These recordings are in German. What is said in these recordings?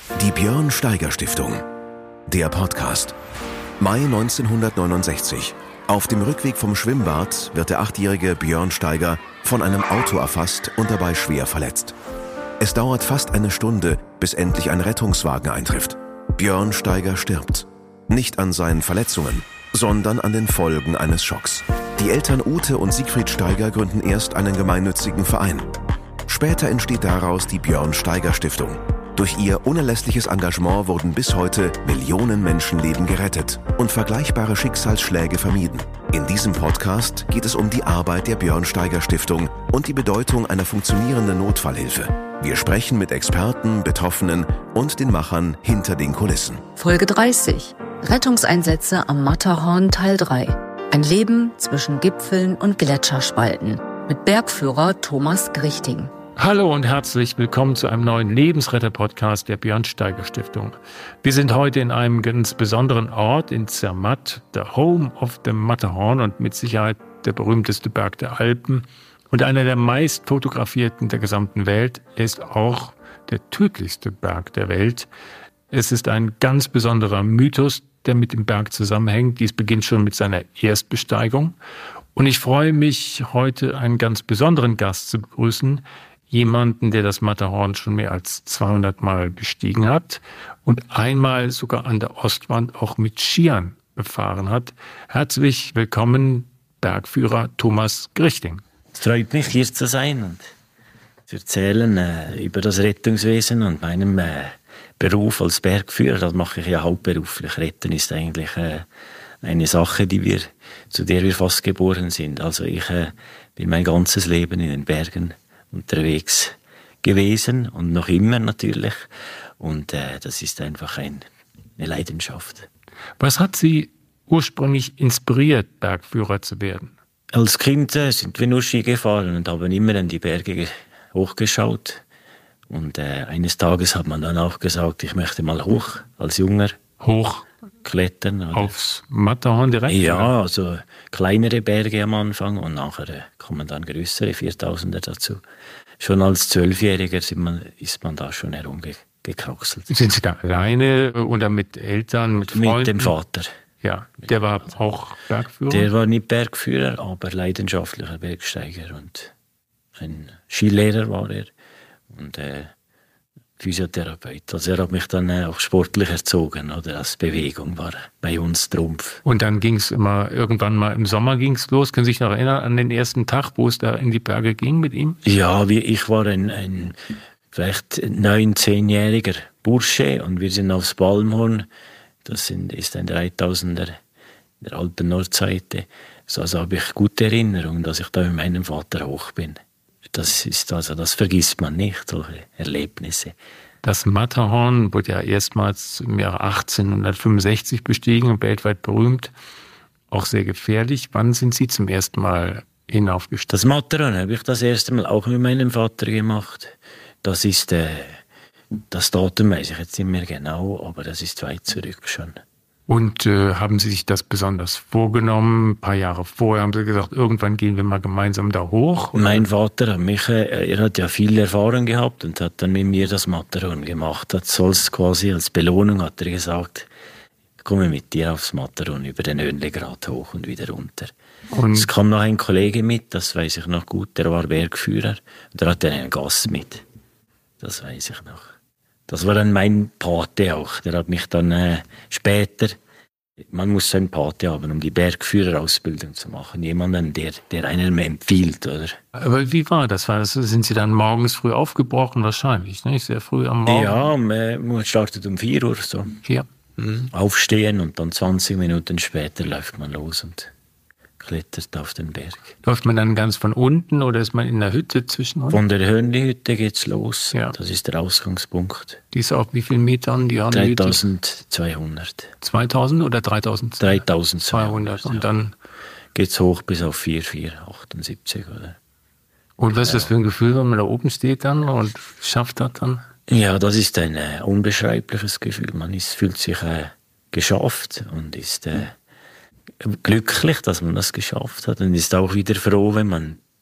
Die Björn Steiger Stiftung. Der Podcast. Mai 1969. Auf dem Rückweg vom Schwimmbad wird der 8-jährige Björn Steiger von einem Auto erfasst und dabei schwer verletzt. Es dauert fast eine Stunde, bis endlich ein Rettungswagen eintrifft. Björn Steiger stirbt. Nicht an seinen Verletzungen, sondern an den Folgen eines Schocks. Die Eltern Ute und Siegfried Steiger gründen erst einen gemeinnützigen Verein. Später entsteht daraus die Björn Steiger Stiftung. Durch ihr unerlässliches Engagement wurden bis heute Millionen Menschenleben gerettet und vergleichbare Schicksalsschläge vermieden. In diesem Podcast geht es um die Arbeit der Björn Steiger Stiftung und die Bedeutung einer funktionierenden Notfallhilfe. Wir sprechen mit Experten, Betroffenen und den Machern hinter den Kulissen. Folge 30. Rettungseinsätze am Matterhorn Teil 3. Ein Leben zwischen Gipfeln und Gletscherspalten. Mit Bergführer Thomas Grichting. Hallo und herzlich willkommen zu einem neuen Lebensretter-Podcast der Björn Steiger Stiftung. Wir sind heute in einem ganz besonderen Ort in Zermatt, the home of the Matterhorn und mit Sicherheit der berühmteste Berg der Alpen und einer der meist fotografierten der gesamten Welt. Er ist auch der tödlichste Berg der Welt. Es ist ein ganz besonderer Mythos, der mit dem Berg zusammenhängt. Dies beginnt schon mit seiner Erstbesteigung. Und ich freue mich, heute einen ganz besonderen Gast zu begrüßen, jemanden, der das Matterhorn schon mehr als 200 Mal bestiegen hat und einmal sogar an der Ostwand auch mit Skiern befahren hat. Herzlich willkommen, Bergführer Thomas Grichting. Es freut mich, hier zu sein und zu erzählen über das Rettungswesen und meinem Beruf als Bergführer. Das mache ich ja hauptberuflich. Retten ist eigentlich eine Sache, zu der wir fast geboren sind. Also ich bin mein ganzes Leben in den Bergen unterwegs gewesen und noch immer natürlich. Und das ist einfach eine Leidenschaft. Was hat Sie ursprünglich inspiriert, Bergführer zu werden? Als Kind sind wir nur Ski gefahren und haben immer an die Berge hochgeschaut. Und eines Tages hat man dann auch gesagt, ich möchte mal hoch, als Junger. Hochklettern? Aufs Matterhorn direkt? Ja, also kleinere Berge am Anfang und nachher kommen dann größere, 4000er dazu. Schon als 12-Jähriger ist man da schon herumgekraxelt. Sind Sie da alleine oder mit Eltern, mit Freunden? Mit dem Vater. Ja, der war auch Bergführer? Der war nicht Bergführer, aber leidenschaftlicher Bergsteiger und ein Skilehrer war er und Physiotherapeut. Also er hat mich dann auch sportlich erzogen, oder als Bewegung war bei uns Trumpf. Und dann ging es irgendwann mal im Sommer ging's los. Können Sie sich noch erinnern an den ersten Tag, wo es da in die Berge ging mit ihm? Ja, ich war ein vielleicht 9-, 10-jähriger Bursche und wir sind aufs Balmhorn. Das ist ein 3000er der Alpen-Nordseite. Also habe ich gute Erinnerungen, dass ich da mit meinem Vater hoch bin. Das vergisst man nicht, solche Erlebnisse. Das Matterhorn wurde ja erstmals im Jahre 1865 bestiegen und weltweit berühmt. Auch sehr gefährlich. Wann sind Sie zum ersten Mal hinaufgestiegen? Das Matterhorn habe ich das erste Mal auch mit meinem Vater gemacht. Das ist, das Datum weiß ich jetzt nicht mehr genau, aber das ist weit zurück schon. Und haben Sie sich das besonders vorgenommen? Ein paar Jahre vorher haben Sie gesagt, irgendwann gehen wir mal gemeinsam da hoch? Oder? Mein Vater er hat ja viel Erfahrung gehabt und hat dann mit mir das Matterhorn gemacht. Quasi als Belohnung hat er gesagt, ich komme mit dir aufs Matterhorn über den Önlegrat hoch und wieder runter. Und es kam noch ein Kollege mit, das weiß ich noch gut, der war Bergführer und der hatte einen Gast mit. Das weiß ich noch. Das war dann mein Pate auch. Der hat mich dann später, man muss so einen Pate haben, um die Bergführerausbildung zu machen. Jemanden, der einem empfiehlt, oder? Aber wie war das? Sind Sie dann morgens früh aufgebrochen? Wahrscheinlich, ne? Sehr früh am Morgen? Ja, man startet um 4 Uhr so. 4? Aufstehen und dann 20 Minuten später läuft man los und klettert auf den Berg. Läuft man dann ganz von unten oder ist man in der Hütte zwischen uns? Von der Hörnli-Hütte geht's los. Ja. Das ist der Ausgangspunkt. Die ist auf wie vielen Metern? Die 3200. 2000 oder 3000? 3200. Und dann geht's hoch bis auf 4478, oder? Und was ist das für ein Gefühl, wenn man da oben steht dann und schafft das dann? Ja, das ist ein unbeschreibliches Gefühl. Man fühlt sich geschafft und ist glücklich, dass man das geschafft hat und ist auch wieder froh, wenn man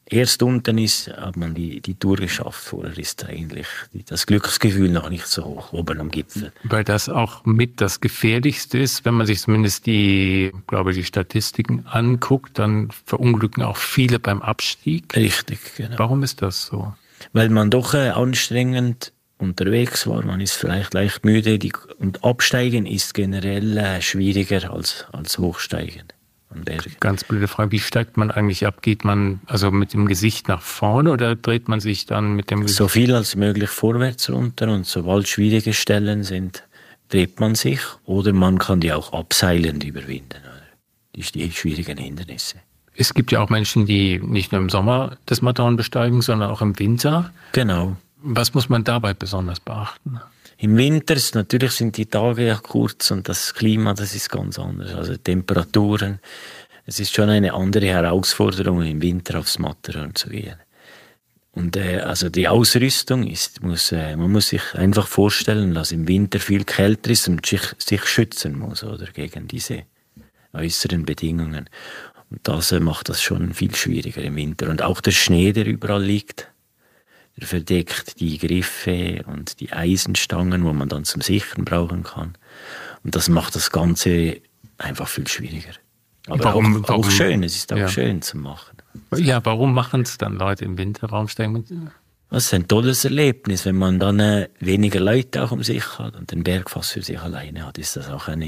erst unten ist, hat man die Tour geschafft. Vorher ist eigentlich das Glücksgefühl noch nicht so hoch, oben am Gipfel. Weil das auch mit das Gefährlichste ist, wenn man sich zumindest die Statistiken anguckt, dann verunglücken auch viele beim Abstieg. Richtig, genau. Warum ist das so? Weil man doch anstrengend unterwegs war, man ist vielleicht leicht müde und Absteigen ist generell schwieriger als Hochsteigen am Berg. Ganz blöde Frage, wie steigt man eigentlich ab? Geht man also mit dem Gesicht nach vorne oder dreht man sich dann mit dem Gesicht? So viel als möglich vorwärts runter und sobald schwierige Stellen sind, dreht man sich oder man kann die auch abseilend überwinden, die schwierigen Hindernisse. Es gibt ja auch Menschen, die nicht nur im Sommer das Matterhorn besteigen, sondern auch im Winter. Genau. Was muss man dabei besonders beachten? Im Winter natürlich sind die Tage ja kurz und das Klima, das ist ganz anders. Also Temperaturen. Es ist schon eine andere Herausforderung, im Winter aufs Matterhorn zu gehen. Und also die Ausrüstung man muss sich einfach vorstellen, dass im Winter viel kälter ist und sich schützen muss, oder, gegen diese äußeren Bedingungen. Und das macht das schon viel schwieriger im Winter. Und auch der Schnee, der überall liegt, der verdeckt die Griffe und die Eisenstangen, wo man dann zum Sichern brauchen kann. Und das macht das Ganze einfach viel schwieriger. Aber warum? Auch schön, es ist auch schön zu machen. Ja, warum machen es dann Leute im Winter? Warum steigen sie? Das ist ein tolles Erlebnis, wenn man dann weniger Leute auch um sich hat und den Berg fast für sich alleine hat, ist das auch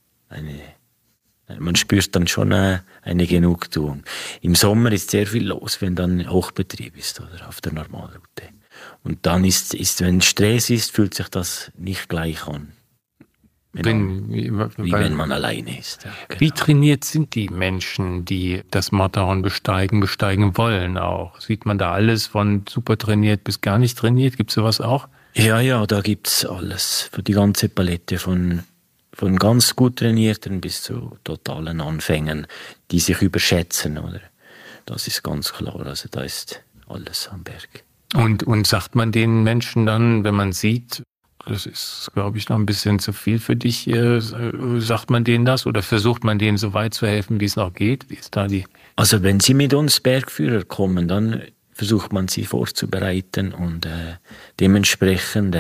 man spürt dann schon eine Genugtuung. Im Sommer ist sehr viel los, wenn dann Hochbetrieb ist oder auf der Normalroute. Und dann ist wenn Stress ist, fühlt sich das nicht gleich an. Wenn man alleine ist. Ja, genau. Wie trainiert sind die Menschen, die das Matterhorn besteigen wollen auch? Sieht man da alles von super trainiert bis gar nicht trainiert? Gibt es sowas auch? Ja, da gibt's alles. Die ganze Palette von ganz gut Trainierten bis zu totalen Anfängern, die sich überschätzen, oder? Das ist ganz klar. Also da ist alles am Berg. Und sagt man den Menschen dann, wenn man sieht, das ist, glaube ich, noch ein bisschen zu viel für dich, sagt man denen das oder versucht man denen so weit zu helfen, wie es noch geht? Wie ist da Also wenn sie mit uns Bergführer kommen, dann versucht man sie vorzubereiten und dementsprechend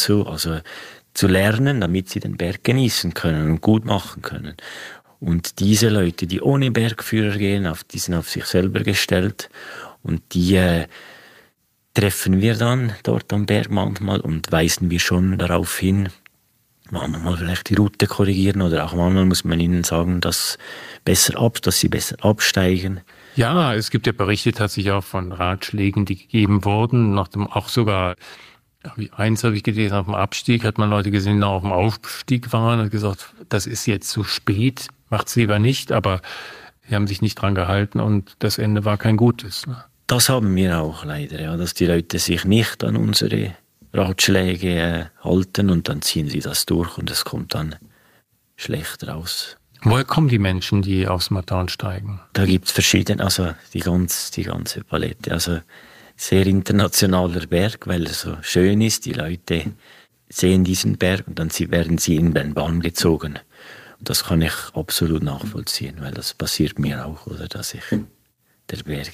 zu lernen, damit sie den Berg genießen können und gut machen können. Und diese Leute, die ohne Bergführer gehen, die sind auf sich selber gestellt und die treffen wir dann dort am Berg manchmal und weisen wir schon darauf hin, manchmal vielleicht die Route korrigieren oder auch manchmal muss man ihnen sagen, dass sie besser absteigen. Ja, es gibt ja Berichte tatsächlich auch von Ratschlägen, die gegeben wurden, auch sogar. Eins habe ich gelesen, auf dem Abstieg hat man Leute gesehen, die auf dem Aufstieg waren und gesagt, das ist jetzt zu spät, macht's lieber nicht, aber sie haben sich nicht dran gehalten und das Ende war kein gutes. Ne? Das haben wir auch leider, ja, dass die Leute sich nicht an unsere Ratschläge halten und dann ziehen sie das durch und es kommt dann schlecht raus. Woher kommen die Menschen, die aufs Matterhorn steigen? Da gibt's verschiedene, also die ganze Palette, also sehr internationaler Berg, weil er so schön ist. Die Leute sehen diesen Berg und dann werden sie in den Bann gezogen. Und das kann ich absolut nachvollziehen, weil das passiert mir auch, oder der Berg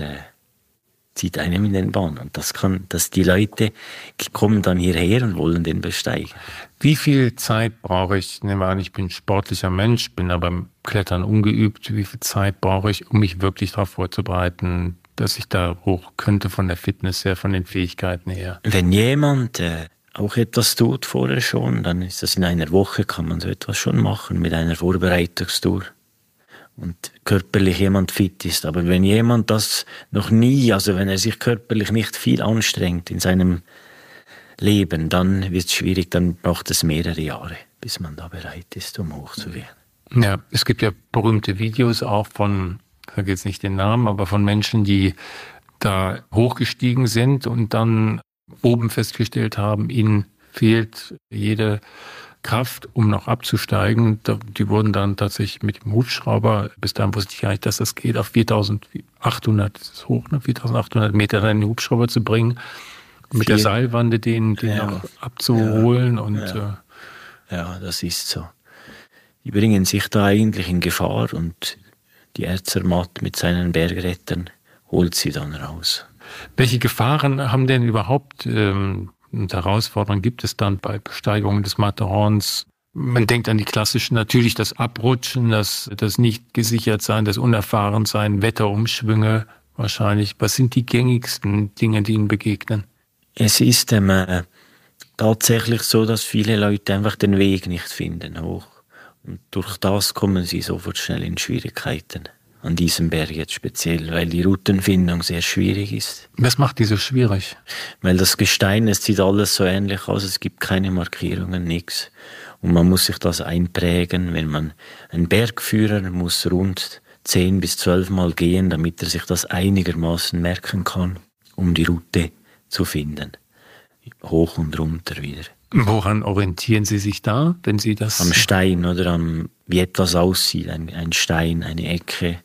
zieht einem in den Bann. Und dass die Leute kommen dann hierher und wollen den besteigen. Wie viel Zeit brauche ich? Nehmen wir an, ich bin sportlicher Mensch, bin aber im Klettern ungeübt. Wie viel Zeit brauche ich, um mich wirklich darauf vorzubereiten, dass ich da hoch könnte von der Fitness her, von den Fähigkeiten her? Wenn jemand auch etwas tut vorher schon, dann ist das in einer Woche, kann man so etwas schon machen mit einer Vorbereitungstour und körperlich jemand fit ist. Aber wenn jemand das noch nie, also wenn er sich körperlich nicht viel anstrengt in seinem Leben, dann wird es schwierig, dann braucht es mehrere Jahre, bis man da bereit ist, um hochzugehen. Ja, es gibt ja berühmte Videos auch von, ich sage jetzt nicht den Namen, aber von Menschen, die da hochgestiegen sind und dann oben festgestellt haben, ihnen fehlt jede Kraft, um noch abzusteigen. Die wurden dann tatsächlich mit dem Hubschrauber, bis dahin wusste ich gar nicht, dass das geht, auf 4.800, das ist hoch, ne? 4.800 Meter dann den Hubschrauber zu bringen, mit der Seilwande den noch abzuholen. Ja, das ist so. Die bringen sich da eigentlich in Gefahr und die Erzermatt mit seinen Bergrettern holt sie dann raus. Welche Gefahren haben denn überhaupt und Herausforderungen gibt es dann bei Besteigungen des Matterhorns? Man denkt an die klassischen, natürlich das Abrutschen, das nicht gesichert sein, das Unerfahrensein, Wetterumschwünge wahrscheinlich. Was sind die gängigsten Dinge, die Ihnen begegnen? Es ist tatsächlich so, dass viele Leute einfach den Weg nicht finden hoch. Und durch das kommen sie sofort schnell in Schwierigkeiten. An diesem Berg jetzt speziell, weil die Routenfindung sehr schwierig ist. Was macht die so schwierig? Weil das Gestein, es sieht alles so ähnlich aus, es gibt keine Markierungen, nichts. Und man muss sich das einprägen, wenn man ein Bergführer muss rund 10 bis 12 Mal gehen, damit er sich das einigermaßen merken kann, um die Route zu finden. Hoch und runter wieder. Woran orientieren Sie sich da, wenn Sie das... Am Stein oder wie etwas aussieht. Ein Stein, eine Ecke,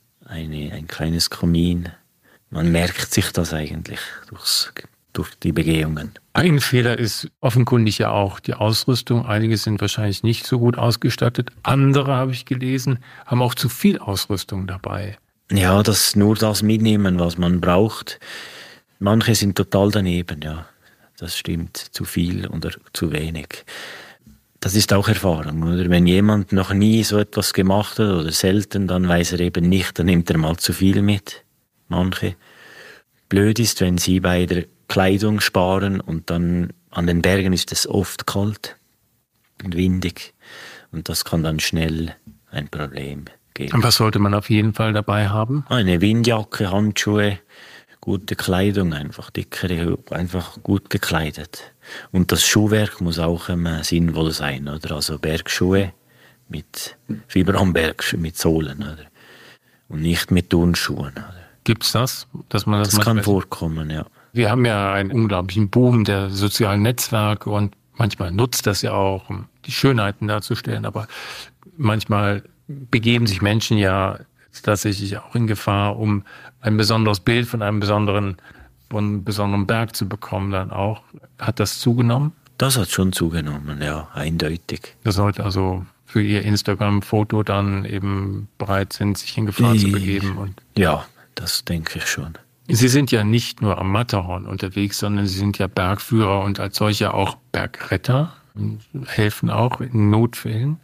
ein kleines Kamin. Man merkt sich das eigentlich durch die Begehungen. Ein Fehler ist offenkundig ja auch die Ausrüstung. Einige sind wahrscheinlich nicht so gut ausgestattet. Andere, habe ich gelesen, haben auch zu viel Ausrüstung dabei. Ja, nur das mitnehmen, was man braucht. Manche sind total daneben, ja. Das stimmt, zu viel oder zu wenig. Das ist auch Erfahrung, oder? Wenn jemand noch nie so etwas gemacht hat oder selten, dann weiß er eben nicht, dann nimmt er mal zu viel mit. Manche. Blöd ist, wenn sie bei der Kleidung sparen und dann an den Bergen ist es oft kalt und windig und das kann dann schnell ein Problem geben. Und was sollte man auf jeden Fall dabei haben? Eine Windjacke, Handschuhe, gute Kleidung, einfach dickere, einfach gut gekleidet. Und das Schuhwerk muss auch sinnvoll sein, oder? Also Bergschuhe mit Fibernberg, mit Sohlen, oder? Und nicht mit Turnschuhen, oder? Gibt's das? Dass man das kann vorkommen, ja. Wir haben ja einen unglaublichen Boom der sozialen Netzwerke und manchmal nutzt das ja auch, um die Schönheiten darzustellen, aber manchmal begeben sich Menschen ja tatsächlich auch in Gefahr, um ein besonderes Bild von einem besonderen Berg zu bekommen dann auch. Hat das zugenommen? Das hat schon zugenommen, ja, eindeutig. Das sollte also für Ihr Instagram-Foto dann eben bereit sind, sich in Gefahr zu begeben. Und ja, das denke ich schon. Sie sind ja nicht nur am Matterhorn unterwegs, sondern Sie sind ja Bergführer und als solcher auch Bergretter und helfen auch in Notfällen.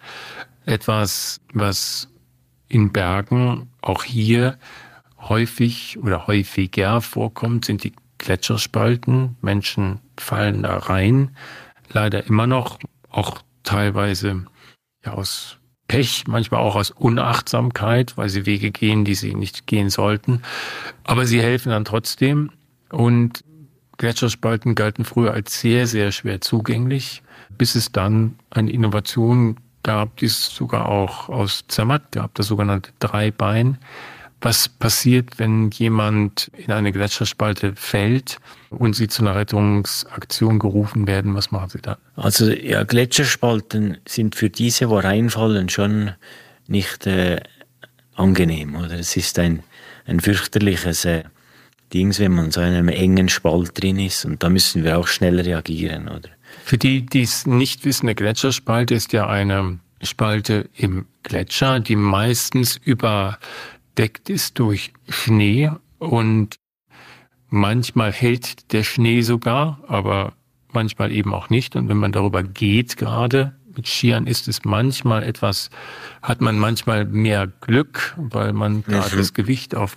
Etwas, was in Bergen auch hier häufig oder häufiger vorkommt, sind die Gletscherspalten. Menschen fallen da rein. Leider immer noch, auch teilweise ja, aus Pech, manchmal auch aus Unachtsamkeit, weil sie Wege gehen, die sie nicht gehen sollten. Aber sie helfen dann trotzdem. Und Gletscherspalten galten früher als sehr, sehr schwer zugänglich, bis es dann eine Innovation gab, die es sogar auch aus Zermatt gab, das sogenannte Dreibein. Was passiert, wenn jemand in eine Gletscherspalte fällt und Sie zu einer Rettungsaktion gerufen werden? Was machen Sie dann? Also ja, Gletscherspalten sind für diese, die reinfallen, schon nicht angenehm. Oder? Es ist ein fürchterliches Ding, wenn man so in einem engen Spalt drin ist. Und da müssen wir auch schnell reagieren. Oder? Für die, die es nicht wissen, eine Gletscherspalte ist ja eine Spalte im Gletscher, die meistens überdeckt ist durch Schnee und manchmal hält der Schnee sogar, aber manchmal eben auch nicht. Und wenn man darüber geht, gerade mit Skiern, hat man manchmal mehr Glück, weil man gerade das Gewicht auf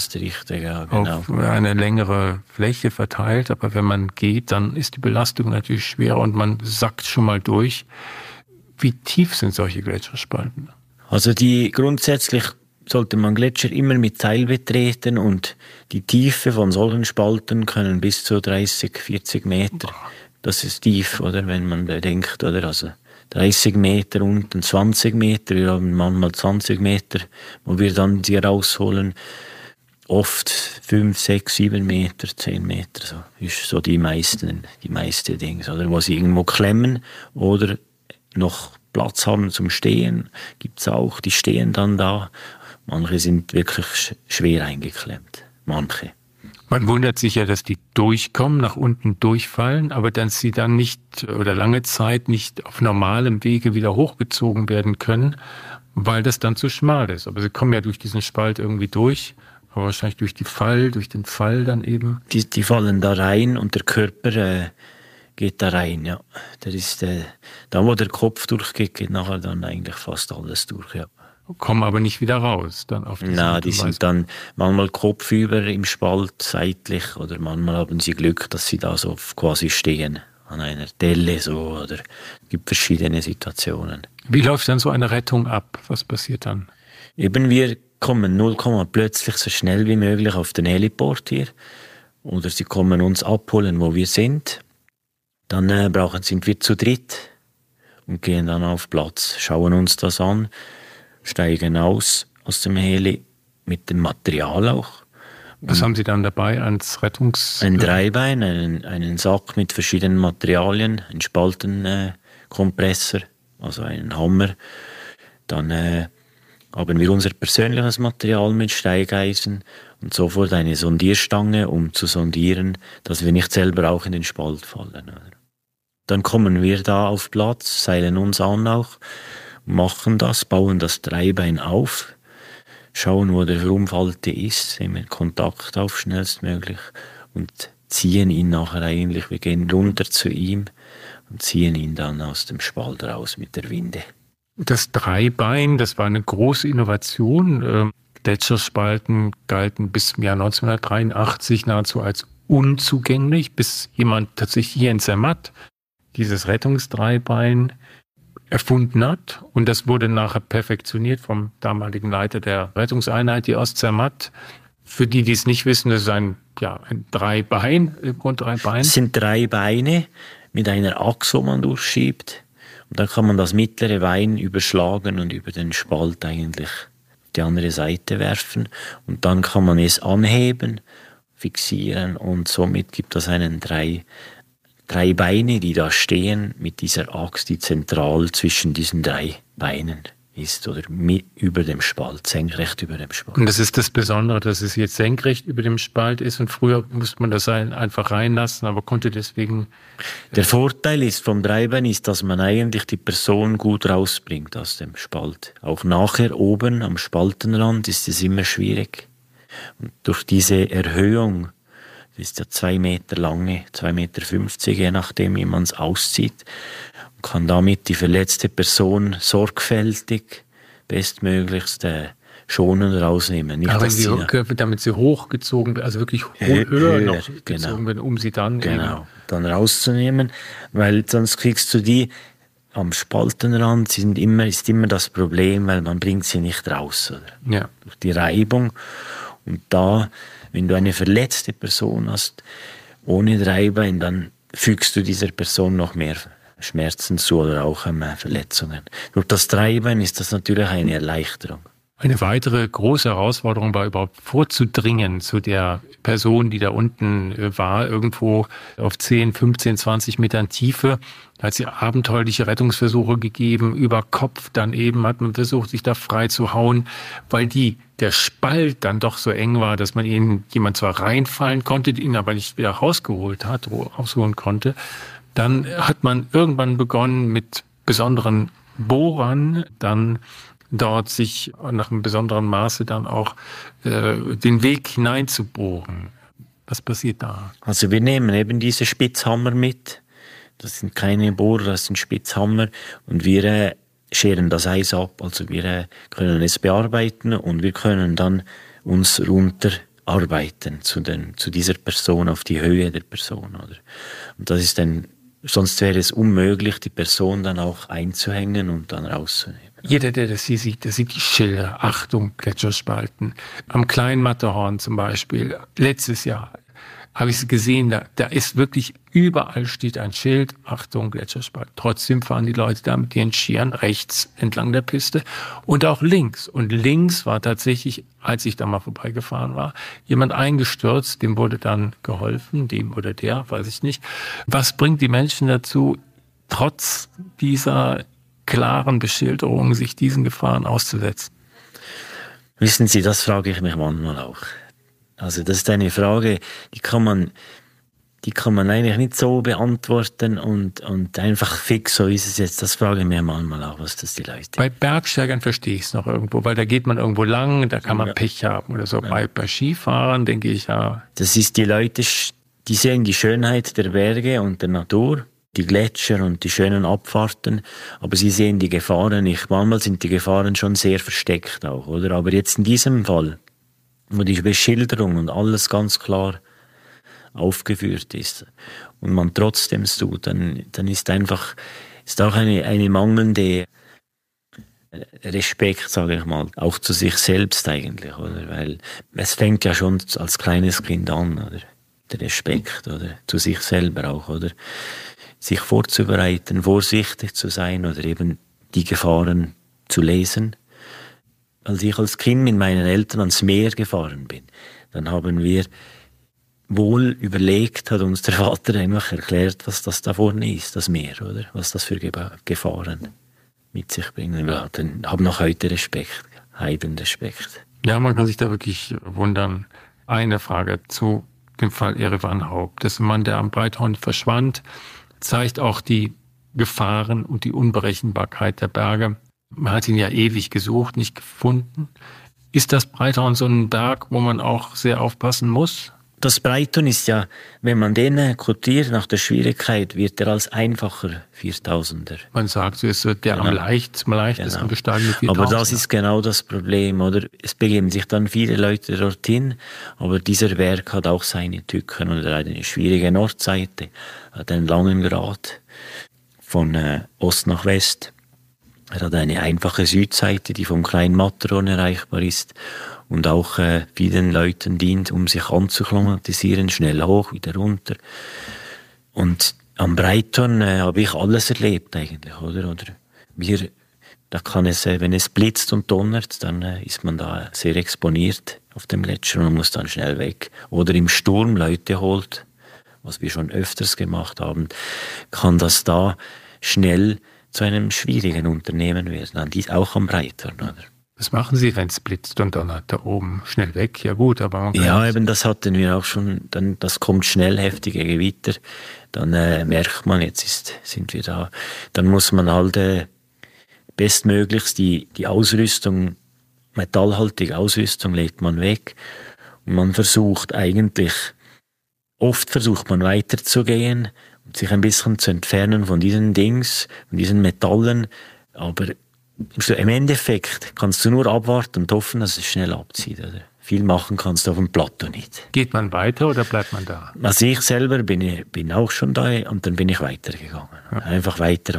eine längere Fläche verteilt. Aber wenn man geht, dann ist die Belastung natürlich schwerer und man sackt schon mal durch. Wie tief sind solche Gletscherspalten? Also grundsätzlich sollte man Gletscher immer mit Seil betreten und die Tiefe von solchen Spalten können bis zu 30, 40 Meter. Das ist tief, oder, wenn man bedenkt, oder? Also 30 Meter unten, 20 Meter, wir haben manchmal 20 Meter, wo wir dann die rausholen. Oft 5, 6, 7 Meter, 10 Meter, so ist so die meiste Dinge, oder? Wo sie irgendwo klemmen oder noch Platz haben zum Stehen, gibt's auch, die stehen dann da. Manche sind wirklich schwer eingeklemmt, manche. Man wundert sich ja, dass die durchkommen, nach unten durchfallen, aber dass sie dann nicht oder lange Zeit nicht auf normalem Wege wieder hochgezogen werden können, weil das dann zu schmal ist. Aber sie kommen ja durch diesen Spalt irgendwie durch, aber wahrscheinlich durch den Fall dann eben. Die fallen da rein und der Körper geht da rein, ja. Der ist, da wo der Kopf durchgeht, geht nachher dann eigentlich fast alles durch, ja. Kommen aber nicht wieder raus dann auf diese Art und Weise. Die sind dann manchmal kopfüber im Spalt, seitlich, oder manchmal haben sie Glück, dass sie da so quasi stehen, an einer Delle so, oder es gibt verschiedene Situationen. Wie läuft dann so eine Rettung ab? Was passiert dann? Eben, wir kommen plötzlich so schnell wie möglich auf den Heliport hier, oder sie kommen uns abholen, wo wir sind. Dann sind wir zu dritt und gehen dann auf Platz, schauen uns das an, steigen aus dem Heli mit dem Material auch. Was haben Sie dann dabei als Ein Dreibein, einen Sack mit verschiedenen Materialien, einen Spaltenkompressor, also einen Hammer. Dann haben wir unser persönliches Material mit Steigeisen und sofort eine Sondierstange, um zu sondieren, dass wir nicht selber auch in den Spalt fallen. Dann kommen wir da auf Platz, seilen uns an auch, machen das, bauen das Dreibein auf, schauen, wo der Verunfallte ist, nehmen Kontakt auf schnellstmöglich und ziehen ihn nachher eigentlich, wir gehen runter zu ihm und ziehen ihn dann aus dem Spalt raus mit der Winde. Das Dreibein, das war eine große Innovation. Gletscherspalten galten bis zum Jahr 1983 nahezu als unzugänglich, bis jemand tatsächlich hier in Zermatt dieses Rettungsdreibein erfunden hat. Und das wurde nachher perfektioniert vom damaligen Leiter der Rettungseinheit, die Ostzermatt. Für die es nicht wissen, das ist ein Dreibein, Grunddreibein. Es sind 3 Beine mit einer Achse, wo man durchschiebt. Und dann kann man das mittlere Bein überschlagen und über den Spalt eigentlich auf die andere Seite werfen. Und dann kann man es anheben, fixieren und somit gibt es einen 3 Beine, die da stehen mit dieser Axt, die zentral zwischen diesen 3 Beinen ist oder über dem Spalt, senkrecht über dem Spalt. Und das ist das Besondere, dass es jetzt senkrecht über dem Spalt ist und früher musste man das einfach reinlassen, aber konnte deswegen... Der Vorteil ist vom Dreibein ist, dass man eigentlich die Person gut rausbringt aus dem Spalt. Auch nachher oben am Spaltenrand ist es immer schwierig. Und durch diese Erhöhung, das ist ja 2 Meter lange, 2,50 Meter, je nachdem, wie man es auszieht, kann damit die verletzte Person sorgfältig, bestmöglichst schonend rausnehmen. Nicht, aber damit sie hochgezogen wird, also wirklich höher noch gezogen werden, um sie dann dann rauszunehmen, weil sonst kriegst du die am Spaltenrand, ist immer das Problem, weil man bringt sie nicht raus, oder? Ja. Durch die Reibung. Und da, wenn du eine verletzte Person hast, ohne Dreibein, dann fügst du dieser Person noch mehr Schmerzen zu oder auch Verletzungen. Durch das Dreibein ist das natürlich eine Erleichterung. Eine weitere große Herausforderung war überhaupt vorzudringen zu der Person, die da unten war, irgendwo auf 10, 15, 20 Metern Tiefe. Da hat sie abenteuerliche Rettungsversuche gegeben, über Kopf dann eben hat man versucht, sich da frei zu hauen, weil der Spalt dann doch so eng war, dass man jemand zwar reinfallen konnte, ihn aber nicht wieder rausholen konnte. Dann hat man irgendwann begonnen mit besonderen Bohrern, dann dort sich nach einem besonderen Maße dann auch den Weg hineinzubohren. Was passiert da? Also wir nehmen eben diese Spitzhammer mit. Das sind keine Bohrer, das sind Spitzhammer. Und wir scheren das Eis ab. Also wir können es bearbeiten und wir können dann uns runterarbeiten zu dieser Person, auf die Höhe der Person. Oder? Und das ist sonst wäre es unmöglich, die Person dann auch einzuhängen und dann rauszunehmen. Jeder, der das hier sieht, der sieht die Schilder. Achtung, Gletscherspalten. Am kleinen Matterhorn zum Beispiel, letztes Jahr habe ich es gesehen, da ist wirklich, überall steht ein Schild, Achtung, Gletscherspalten. Trotzdem fahren die Leute da mit ihren Skiern rechts entlang der Piste und auch links. Und links war tatsächlich, als ich da mal vorbeigefahren war, jemand eingestürzt, dem wurde dann geholfen, dem oder der, weiß ich nicht. Was bringt die Menschen dazu, trotz dieser klaren Beschilderung, sich diesen Gefahren auszusetzen? Wissen Sie, das frage ich mich manchmal auch. Also das ist eine Frage, die die kann man eigentlich nicht so beantworten und einfach fix, so ist es jetzt. Das frage ich mir manchmal auch, was das die Leute... Bei Bergsteigern verstehe ich es noch irgendwo, weil da geht man irgendwo lang, da kann man Pech haben oder so. Ja. Bei Skifahrern denke ich, ja... Das ist die Leute, die sehen die Schönheit der Berge und der Natur, die Gletscher und die schönen Abfahrten, aber sie sehen die Gefahren nicht. Manchmal sind die Gefahren schon sehr versteckt auch, oder? Aber jetzt in diesem Fall, wo die Beschilderung und alles ganz klar aufgeführt ist und man trotzdem es tut, dann ist auch eine mangelnde Respekt, sage ich mal, auch zu sich selbst eigentlich, oder? Weil es fängt ja schon als kleines Kind an, oder? Der Respekt, oder? Zu sich selber auch, oder? Sich vorzubereiten, vorsichtig zu sein oder eben die Gefahren zu lesen. Als ich als Kind mit meinen Eltern ans Meer gefahren bin, dann haben wir wohl überlegt, hat uns der Vater einfach erklärt, was das da vorne ist, das Meer, oder? Was das für Gefahren mit sich bringen. Ja, dann haben noch heute Respekt, Heidenrespekt. Ja, man kann sich da wirklich wundern. Eine Frage zu dem Fall Erivan Haupt. Das Mann, der am Breithorn verschwand, zeigt auch die Gefahren und die Unberechenbarkeit der Berge. Man hat ihn ja ewig gesucht, nicht gefunden. Ist das Breithorn so ein Berg, wo man auch sehr aufpassen muss? Das Breithorn ist ja, wenn man den kotiert nach der Schwierigkeit, wird er als einfacher 4000er. Man sagt, so ist der am leichtesten besteigen mit 4000er. Aber das ist genau das Problem, oder? Es begeben sich dann viele Leute dorthin, aber dieser Berg hat auch seine Tücken und er hat eine schwierige Nordseite, hat einen langen Grat von Ost nach West. Er hat eine einfache Südseite, die vom kleinen Matterhorn erreichbar ist und auch vielen Leuten dient, um sich anzuklimatisieren, schnell hoch, wieder runter. Und am Breithorn habe ich alles erlebt eigentlich, oder? Da kann es, wenn es blitzt und donnert, dann ist man da sehr exponiert auf dem Gletscher und muss dann schnell weg. Oder im Sturm Leute holt, was wir schon öfters gemacht haben, kann das da schnell zu einem schwierigen Unternehmen werden, auch am Breithorn, oder? Was machen Sie, wenn es blitzt und donnert da oben? Schnell weg? Ja gut, aber man kann... Ja, eben das hatten wir auch schon. Dann, das kommt schnell, heftige Gewitter. Dann merkt man, sind wir da. Dann muss man halt bestmöglichst die Ausrüstung, metallhaltige Ausrüstung legt man weg. Und man versucht weiterzugehen und sich ein bisschen zu entfernen von diesen von diesen Metallen. Aber im Endeffekt kannst du nur abwarten und hoffen, dass es schnell abzieht. Oder? Viel machen kannst du auf dem Plateau nicht. Geht man weiter oder bleibt man da? Also ich selber bin auch schon da und dann bin ich weitergegangen. Ja. Einfach weiter,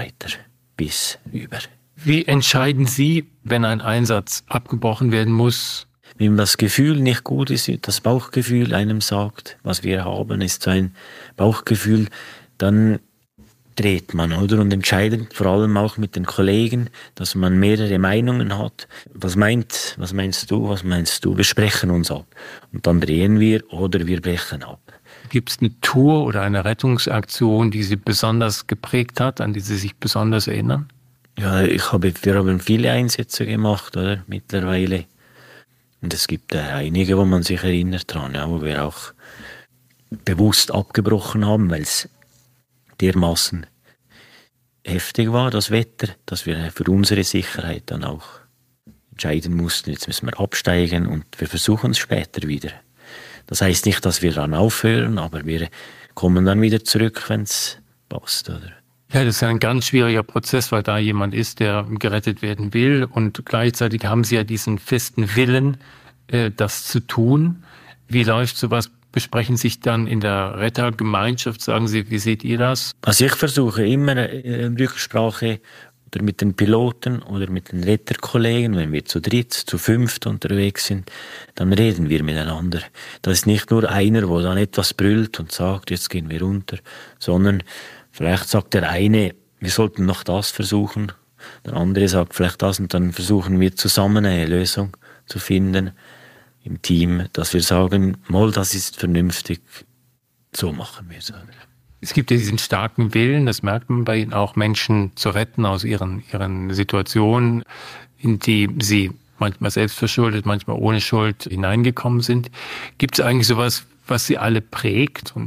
bis über. Wie entscheiden Sie, wenn ein Einsatz abgebrochen werden muss? Wenn das Gefühl nicht gut ist, das Bauchgefühl einem sagt, was wir haben, ist so ein Bauchgefühl, dann dreht man, oder? Und entscheidet vor allem auch mit den Kollegen, dass man mehrere Meinungen hat. Was meinst du? Wir sprechen uns ab. Und dann drehen wir oder wir brechen ab. Gibt es eine Tour oder eine Rettungsaktion, die Sie besonders geprägt hat, an die Sie sich besonders erinnern? Ja, wir haben viele Einsätze gemacht, oder? Mittlerweile. Und es gibt einige, wo man sich erinnert dran, ja, wo wir auch bewusst abgebrochen haben, weil es dermaßen heftig war, das Wetter, dass wir für unsere Sicherheit dann auch entscheiden mussten, jetzt müssen wir absteigen und wir versuchen es später wieder. Das heißt nicht, dass wir dann aufhören, aber wir kommen dann wieder zurück, wenn es passt, oder? Ja, das ist ein ganz schwieriger Prozess, weil da jemand ist, der gerettet werden will und gleichzeitig haben Sie ja diesen festen Willen, das zu tun. Wie läuft sowas? Besprechen sich dann in der Rettergemeinschaft, sagen Sie, wie seht ihr das? Also ich versuche immer Rücksprache oder mit den Piloten oder mit den Retterkollegen, wenn wir zu dritt, zu fünft unterwegs sind, dann reden wir miteinander. Das ist nicht nur einer, der dann etwas brüllt und sagt, jetzt gehen wir runter, sondern vielleicht sagt der eine, wir sollten noch das versuchen, der andere sagt vielleicht das und dann versuchen wir zusammen eine Lösung zu finden im Team, dass wir sagen, mal, das ist vernünftig, so machen wir es. Es gibt ja diesen starken Willen, das merkt man bei Ihnen auch, Menschen zu retten aus ihren Situationen, in die sie manchmal selbst verschuldet, manchmal ohne Schuld hineingekommen sind. Gibt es eigentlich sowas, was Sie alle prägt? Und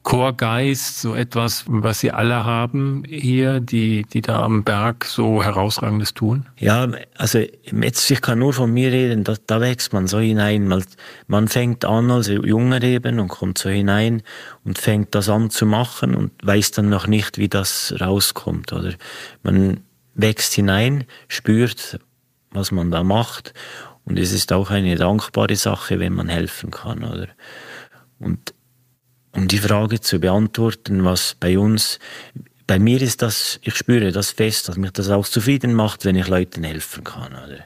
Chorgeist, so etwas, was Sie alle haben hier, die da am Berg so Herausragendes tun? Ja, also jetzt, ich kann nur von mir reden, da wächst man so hinein. Man fängt an als Junger eben und kommt so hinein und fängt das an zu machen und weiß dann noch nicht, wie das rauskommt. Oder man wächst hinein, spürt, was man da macht, und es ist auch eine dankbare Sache, wenn man helfen kann. Oder? Und um die Frage zu beantworten, was bei mir ist das, ich spüre das fest, dass mich das auch zufrieden macht, wenn ich Leuten helfen kann. Oder?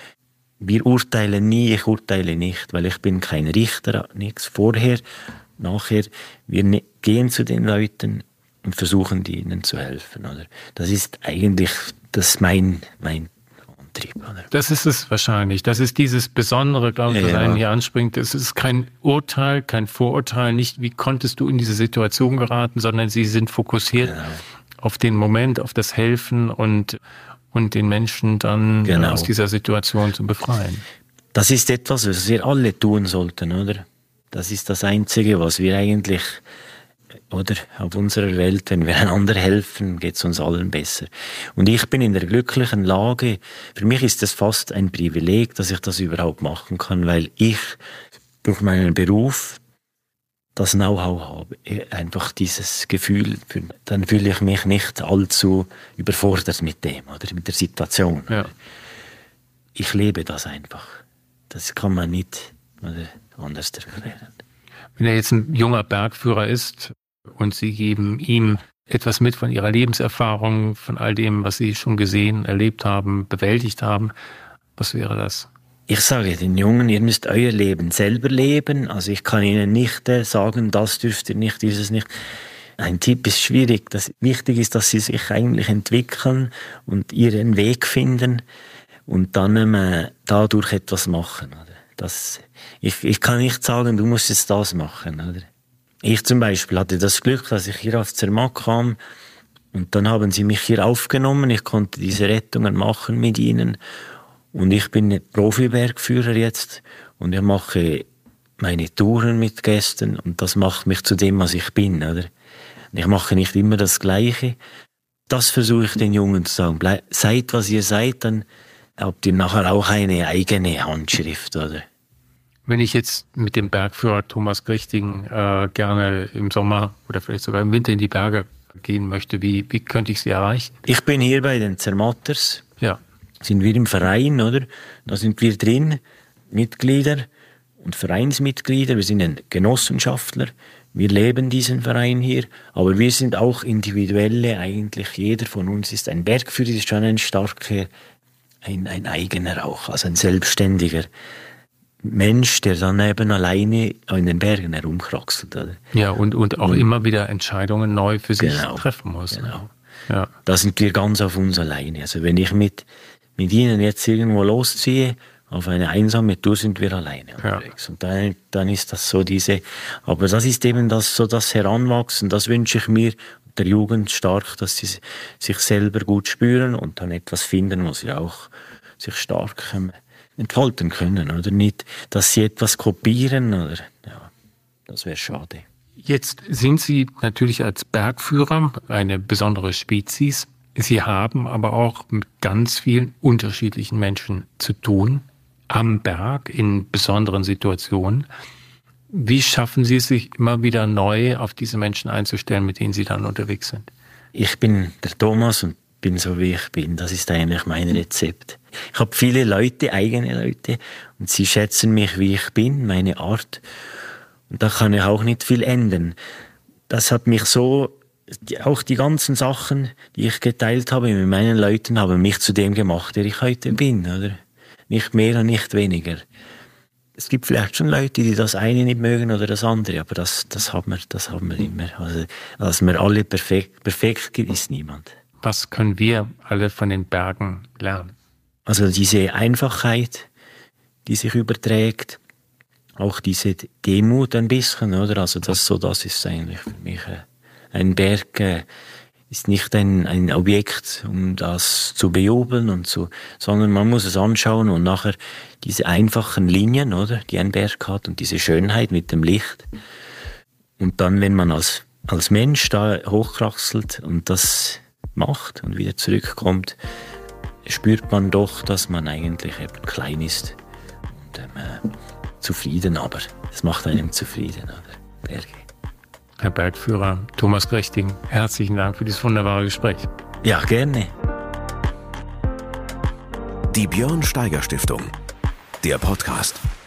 Wir urteilen nie, ich urteile nicht, weil ich bin kein Richter, nichts vorher, nachher. Wir gehen zu den Leuten und versuchen, ihnen zu helfen. Oder? Das ist eigentlich mein Antrieb. Oder? Das ist es wahrscheinlich. Das ist dieses Besondere, glaube ich, was einen hier anspringt. Es ist kein Urteil, kein Vorurteil, nicht wie konntest du in diese Situation geraten, sondern sie sind fokussiert auf den Moment, auf das Helfen und den Menschen dann aus dieser Situation zu befreien. Das ist etwas, was wir alle tun sollten, oder? Das ist das Einzige, was wir eigentlich, oder, auf unserer Welt, wenn wir einander helfen, geht es uns allen besser. Und ich bin in der glücklichen Lage, für mich ist es fast ein Privileg, dass ich das überhaupt machen kann, weil ich durch meinen Beruf das Know-how habe. Einfach dieses Gefühl, dann fühle ich mich nicht allzu überfordert mit dem, oder mit der Situation. Ja. Ich lebe das einfach. Das kann man nicht anders erklären. Wenn er jetzt ein junger Bergführer ist, und Sie geben ihm etwas mit von Ihrer Lebenserfahrung, von all dem, was Sie schon gesehen, erlebt haben, bewältigt haben. Was wäre das? Ich sage den Jungen, ihr müsst euer Leben selber leben. Also ich kann Ihnen nicht sagen, das dürft ihr nicht, dieses nicht. Ein Tipp ist schwierig. Wichtig ist, dass Sie sich eigentlich entwickeln und ihren Weg finden und dann dadurch etwas machen. Oder? Ich kann nicht sagen, du musst jetzt das machen. Oder? Ich zum Beispiel hatte das Glück, dass ich hier auf Zermatt kam und dann haben sie mich hier aufgenommen. Ich konnte diese Rettungen machen mit ihnen und ich bin Profi-Bergführer jetzt und ich mache meine Touren mit Gästen und das macht mich zu dem, was ich bin. Oder? Ich mache nicht immer das Gleiche. Das versuche ich den Jungen zu sagen. Seid, was ihr seid, dann habt ihr nachher auch eine eigene Handschrift. Oder? Wenn ich jetzt mit dem Bergführer Thomas Grichting gerne im Sommer oder vielleicht sogar im Winter in die Berge gehen möchte, wie könnte ich Sie erreichen? Ich bin hier bei den Zermatters. Ja. Sind wir im Verein, oder? Da sind wir drin, Mitglieder und Vereinsmitglieder. Wir sind ein Genossenschaftler. Wir leben diesen Verein hier. Aber wir sind auch Individuelle. Eigentlich jeder von uns ist ein Bergführer, ist schon ein starker, ein eigener auch, also ein selbstständiger Mensch, der dann eben alleine in den Bergen herumkraxelt. Oder? Ja, und auch immer wieder Entscheidungen neu für sich treffen muss. Genau. Ja. Da sind wir ganz auf uns alleine. Also wenn ich mit Ihnen jetzt irgendwo losziehe, auf eine einsame Tour, sind wir alleine unterwegs. Und dann ist das so aber das ist eben das Heranwachsen, das wünsche ich mir der Jugend stark, dass sie sich selber gut spüren und dann etwas finden, wo sie auch sich stark entfalten können, oder nicht, dass sie etwas kopieren, oder, ja, das wäre schade. Jetzt sind Sie natürlich als Bergführer eine besondere Spezies. Sie haben aber auch mit ganz vielen unterschiedlichen Menschen zu tun, am Berg, in besonderen Situationen. Wie schaffen Sie es, sich immer wieder neu auf diese Menschen einzustellen, mit denen Sie dann unterwegs sind? Ich bin der Thomas und bin so, wie ich bin. Das ist eigentlich mein Rezept. Ich habe viele Leute, eigene Leute, und sie schätzen mich, wie ich bin, meine Art. Und da kann ich auch nicht viel ändern. Das hat mich so, auch die ganzen Sachen, die ich geteilt habe mit meinen Leuten, haben mich zu dem gemacht, der ich heute bin, oder? Nicht mehr und nicht weniger. Es gibt vielleicht schon Leute, die das eine nicht mögen oder das andere, aber das haben wir immer. Also, dass wir alle perfekt ist niemand. Was können wir alle von den Bergen lernen? Also diese Einfachheit, die sich überträgt, auch diese Demut ein bisschen, oder? Also das ist eigentlich für mich ein Berg ist nicht ein Objekt, um das zu bejubeln sondern man muss es anschauen und nachher diese einfachen Linien, oder, die ein Berg hat und diese Schönheit mit dem Licht. Und dann, wenn man als Mensch da hochkraxelt und das macht und wieder zurückkommt, spürt man doch, dass man eigentlich eben klein ist und zufrieden, aber es macht einem zufrieden, oder? Berge. Herr Bergführer Thomas Grechting, herzlichen Dank für dieses wunderbare Gespräch. Ja, gerne. Die Björn Steiger Stiftung, der Podcast.